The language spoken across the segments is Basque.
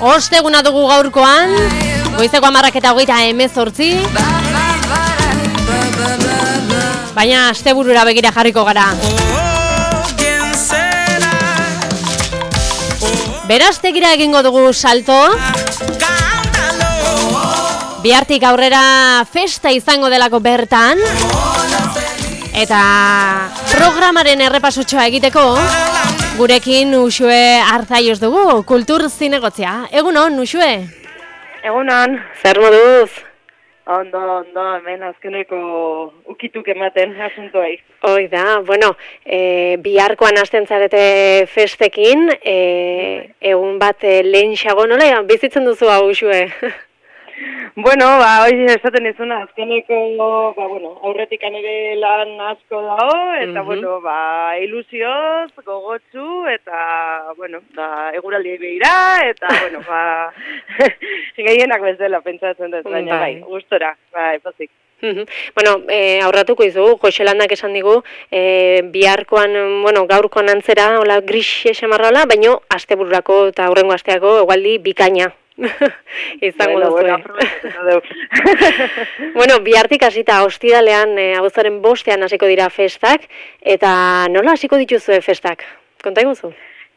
Osteguna dugu gaurkoan, goizeko 10:28. Baina asteburura begira jarriko gara. Berastegira egingo dugu salto. Bihartik aurrera festa izango delako bertan. Eta programaren errepasotxoa egiteko, gurekin Uxue Arzaioz dugu, kultur zinegotzia. Egunon, Uxue? Egunon. Zer moduz? Ondo, hemen azkeneko ukituk ematen asuntoei. Hoi da, bueno, biharkoan hasten zarete festekin, egun bat lehentxago nola bizitzen duzu hau, Uxue? Bueno, hori esaten izuna, azkeneko, aurretik ere lan asko dago, eta, ilusioz, gogotsu, eta, eguraldi behira, eta, gehienak bezala pentsatzen dut, baina, gustora, pozik. Bueno, aurratuko izu, Joselandak esan digu, biharkoan, gaurkoan antzera, hola, gris esamarra hola, baina astebururako eta aurrengo asteako egualdi bikaina. Izango duzue. Bihartik hasita ostiralean, abuztuaren 5 hasiko dira festak, eta nola hasiko dituzue festak? Konta iguzu?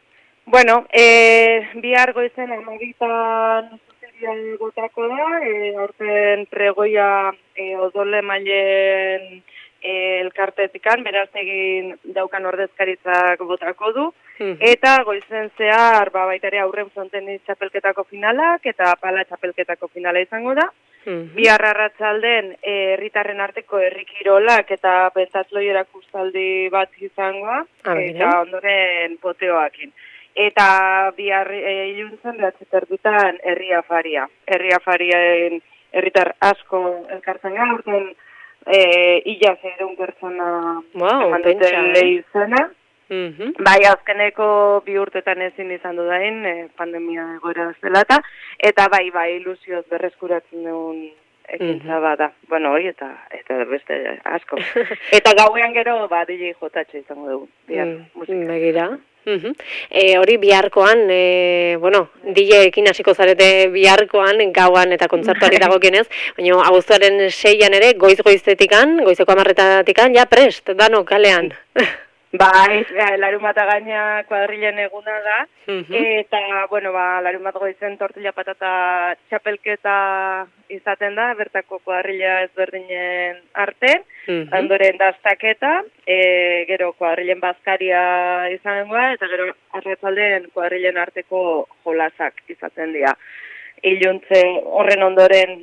Bihar goizen 12:00 gotako da, aurten pregoia odole mailen elkartetikan, beraz egin daukan ordezkaritzak botako du, eta goizen zehar, baita ere aurren fronten txapelketako finalak, eta pala txapelketako finala izango da. Bihar arratsalden herritarren arteko herrikirolak eta pentatloierak ustaldi bat izangoa, eta ondoren poteoakin. Eta bihar iluntzen behatzeterdutan herri afaria. Herri afariaen herritar asko elkartzen gara, urten illa 600 pertsona eman duten lehizena. Bai, azkeneko 2 urtetan ezin izan dudain, pandemia egoera zelata, eta bai, ilusioz berreskuratzen duen ekintza bada. Hori eta beste asko. Eta gauean gero, DJ jotatxe izango dugu. Begira. Hori biharkoan, DJ-ekin hasiko zarete biharkoan, gauan eta kontzertuari dagokienez, baina abuztuaren 6an ere, goizeko 10:00 ja prest, dano kalean. Bai, larunbata gaina kuadrilen eguna da, eta, larunbat goizen tortilla patata txapelketa izaten da, bertako kuadrila ezberdinen arte, ondoren daztaketa, gero kuadrilen bazkaria izangoa, eta gero arratzalden kuadrilen arteko jolasak izaten dira. Iluntze horren ondoren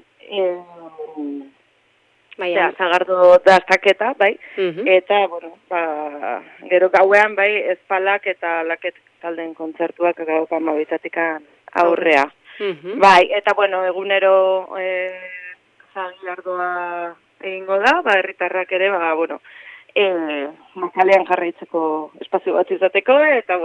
zagardo daztaketa, bai, eta, gero gauean, ezpalak eta laket talden kontzertuak gauko 12:00 aurrea. Bai, eta, egunero jagilardoa egingo da, herritarrak ere, kalean jarraitzeko espazio bat izateko, eta,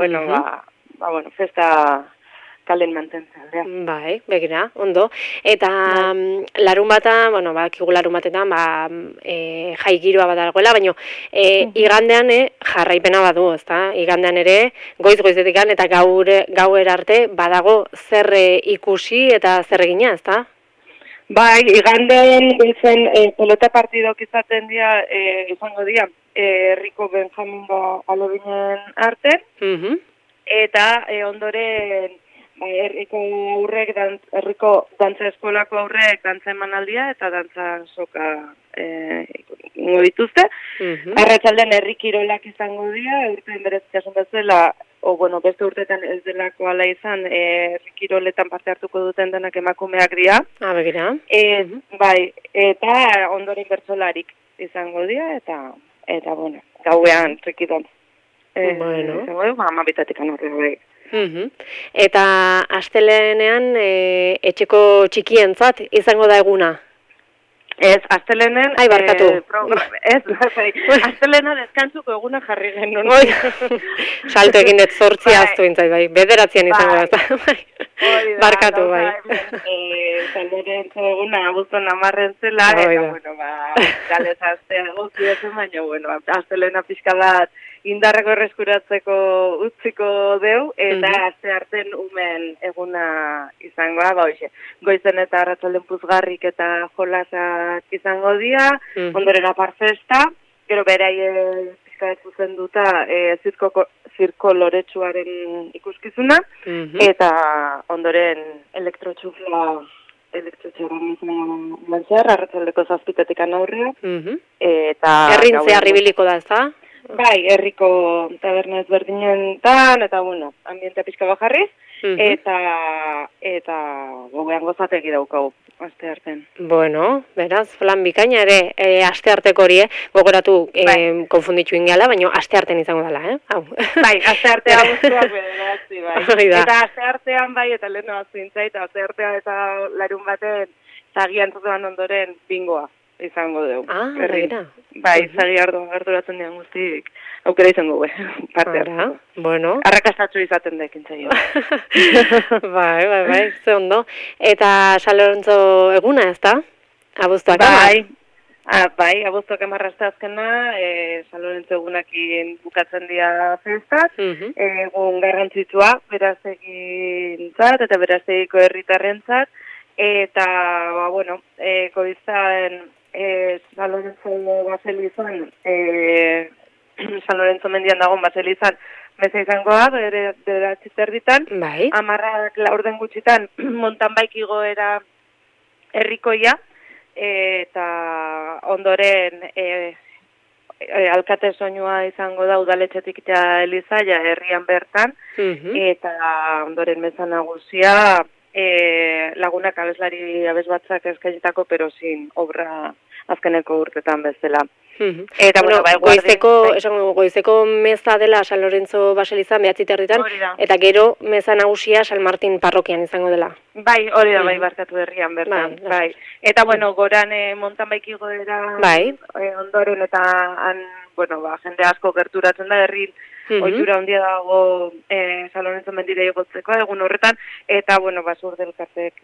festa kalen mantentzen. Bai, begira, ondo. Eta larunbata, bakigu larunbatetan, jai giroa bat dagoela, baina igandean jarraipena badu, ezta? Igandean ere, goiz-goizetikan eta gauer arte badago zer ikusi eta zer egina, ezta? Bai, igandean goizen pelota partidok izaten dira, izango dira, herriko Benjamin Alobinen arten, eta ondoren herriko dantza eskolako aurrek dantza emanaldia eta dantza soka ingo dituzte. Arratsalden herri kirolak izango dira, urtean berez kasun bezala, beste urteetan ez delako ala izan, herri kiroletan parte hartuko duten denak emakumeak dira. Begira. Bai, eta ondoren bertsolarik izango dira, eta gauean trikidon. Izango du, 12:00 horre. Eta astelenean etxeko txikientzat izango da eguna? Ez, astelenen... Ai, barkatu. Astelena deskantzuko eguna jarri genuen. Salto egin dut 8 aztu intzait, bai. 9 izango da. Barkatu, bai. Saleren eguna abuztuan 10 zela, eta, galez astea guzti ezen, baina, astelena pixka bat indarreko erreskuratzeko utziko deu, eta astearten umen eguna izangoa, goizen eta arratsalden puzgarrik eta jolasak izango dira, ondoren apar festa, gero beraie pizkaetu zen duta zirko loretsuaren ikuskizuna, eta ondoren elektrotxufla arratsaldeko 7:00 aurrea. Herrintzea arribiliko da, ezta? Bai, herriko taberna ezberdinetan, eta ambientea pixka bajarriz, eta gogoan gozategi daukagu, astearten. Bueno, beraz, plan bikaina ere, astearteko hori, gogoratu konfunditu ingala, baina astearten izango dela, Hau. Bai, asteartea guztuak bederatzi, bai. Eta asteartean bai, eta lehen bazintza, eta asteartea eta larun baten zagian zutuan ondoren bingoa izango dugu. Begira. Bai, zagi arduratzen dian guztik aukera izango parte hartu. Bueno. Arrakastatxo izaten da ekintzaio. Bai, ze ondo. Eta San Lorenzo eguna, ez da? Abuztuak Bai, abuztuak 10 azkena, San Lorenzo egunakin bukatzen dira festak, egun garrantzitsua, beraztegintzat eta beraztegiko herritarrentzat, eta, goizan San Lorenzo baselizan, San Lorenzo mendian dagoen baselizan, meza izango da, bederatzi-terditan, 10:00 gutxitan, mountain bike igoera herrikoia, eta ondoren alkate soinua izango da udaletxetik ja Elizaia herrian bertan, eta ondoren meza nagusia lagunak abeslari abesbatzak eskainitako, pero sin obra azkeneko urtetan bezala. Eta goizeko meza dela San Lorenzo baselizan 9:00 eta gero meza nagusia San Martin parrokian izango dela. Bai, hori da, barkatu herrian bertan. Bai. Eta goran mountain bike igoera ondoren eta jende asko gerturatzen da herrin ohitura handia dago San Lorenzo mendira igotzeko egun horretan, eta basur delkartek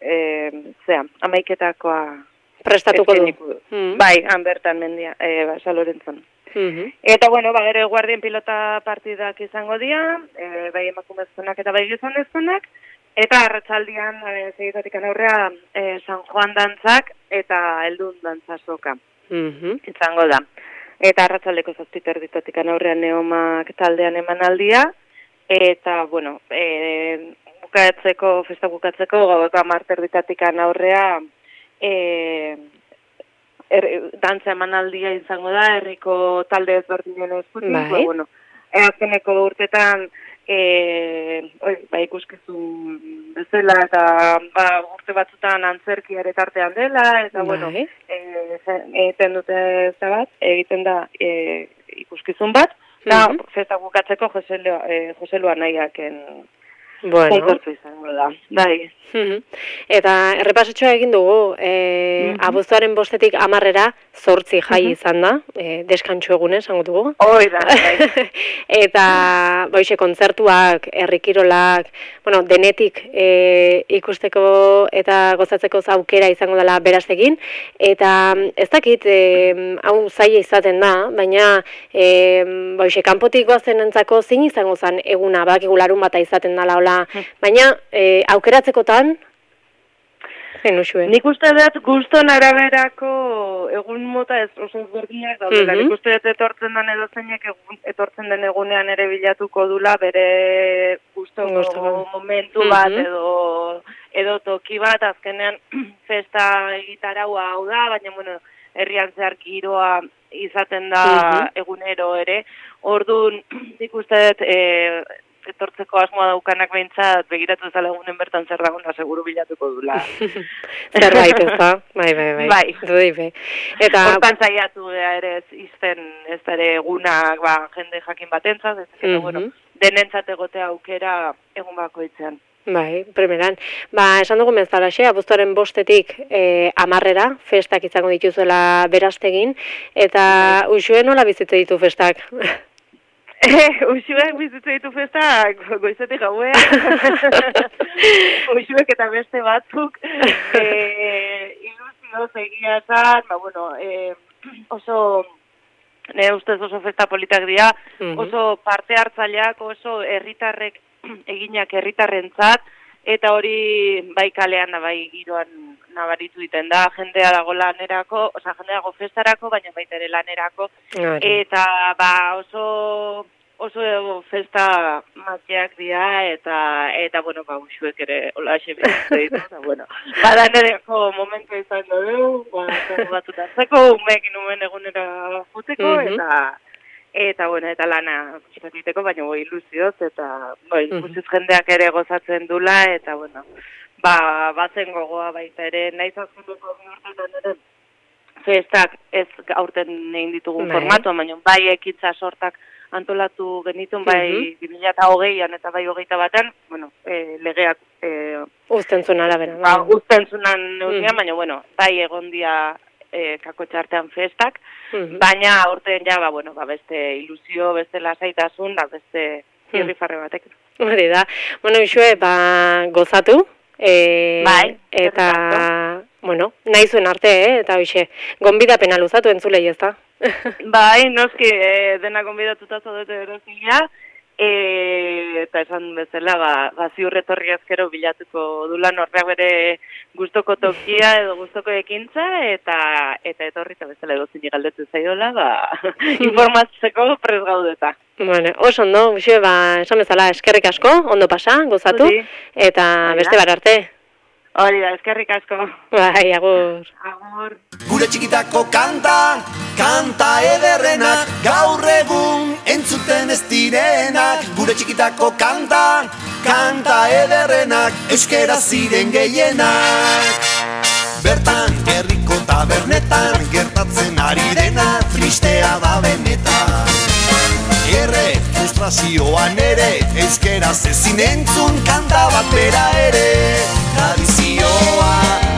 11:00 prestatuko du. Bai, han bertan mendia, San Lorenzon. Eta gero guardien pilota partidak izango dira, bai emakumezkonak eta bai gizonezkonak, eta arratsaldean segitatik aurrea San Juan dantzak eta heldun dantza soka izango da. Eta arratsaldeko 7:00 aurrean neomak taldean emanaldia, eta festa bukatzeko gaueko 10:00 aurrea dantza emanaldia izango da, herriko talde ezberdinen eskutik. Azkeneko urtetan ikuskizun bezala, eta urte batzutan antzerkia ere tartean dela, eta egiten da ikuskizun bat, eta festa bukatzeko Joselua nahiaken konkortu izango da. Bai. Eta errepasatxoa egin dugu, abuztuaren 5-tik 10:00 8 jai izan da, deskantxo egunez, esango dugu. Hoi da, bai. Eta, kontzertuak, herrikirolak, denetik ikusteko eta gozatzeko aukera izango dela beraztegin, eta ez dakit, hau zaila izaten da, baina, kanpotik goazen entzako zein izango zen eguna, bakigu larun bata izaten dela, baina, aukeratzekotan, zen usue? Nik uste dut guston araberako egun mota ez oso ezberdinak daudela. Nik uste dut etortzen den edozeinek etortzen den egunean ere bilatuko dula bere gustoko momentu bat edo toki bat, azkenean festa egitaraua hau da, baina herrian zehar giroa izaten da egunero ere. Orduan, nik uste dut etortzeko asmoa daukanak behintzat, begiratu ezala egunen bertan zer dagoen da seguru bilatuko dula. Zerbait, ez da? Bai. Dudipe. Hortan zaiatu ere izten ez da ere egunak jende jakin batentzat, denentzat egotea aukera egun bakoitzean. Bai, primeran. Esan dugu mezalaxe, abuztuaren 5-tik 10:00 festak izango dituzuela beraztegin, eta Uxue nola bizitze ditu festak? Uxuek bizitze ditu festak goizetik gauean. Uxuek eta beste batzuk ilusio egia esan, oso nire ustez oso festa politak dira, oso parte hartzaileak, oso herritarrek eginak herritarrentzat, eta hori bai kalean da bai giroan nabaritu egiten da, jendea dago lanerako, jendea dago festarako, baina baita ere lanerako, eta oso festa matxeak dira, eta bueno, usuek ere hola ase bizitzen ditu, eta bueno, badaneko momentu izan dugu, batut hartzeko, umeekin umen egunera juteko, eta bueno, eta lana egiteko, baina ilusioz, eta ilusioz jendeak ere gozatzen dula, eta bueno, bazen gogoa baita ere, nahiz azkeneko urtetan ere, festak ez aurten egin ditugun formatu, baina bai ekintza sortak antolatu genitun, bai 2020an eta bai 2021an, bueno, legeak uzten zuen arabera. Uzten zuenan neurrian, baina bueno, bai egon dia kakotxartean festak, baina aurten ja, beste ilusio, beste lasaitasun, beste irrifarre batek. Hori da. Bueno, Uxue, gozatu, eta, bueno, nahi zuen arte, eta hoxe, gonbidapena luzatu entzulei ez da? Bai, noski, dena gonbidatuta zaudete erozila, eta esan bezala, ziurretorri azkero bilatuko dula norbeak bere gustoko tokia edo gustoko ekintza, eta etorri eta bezala edozin galdetu zaiola, informatzeko prez gaudeta. Bueno, oso ondo, Uxue, esan bezala eskerrik asko, ondo pasa, gozatu, eta beste bar arte. Hori da, eskerrik asko. Bai, agur. Agur. Gure txikitako kanta ederrenak, gaur egun entzuten ez direnak. Gure txikitako kanta ederrenak, euskera ziren gehienak. Bertan, herriko tabernetan, gertatzen ari dena, tristea da benetan. Frustrazioan ere, euskeraz ezin entzun kanta bat bera ere. Tradizioa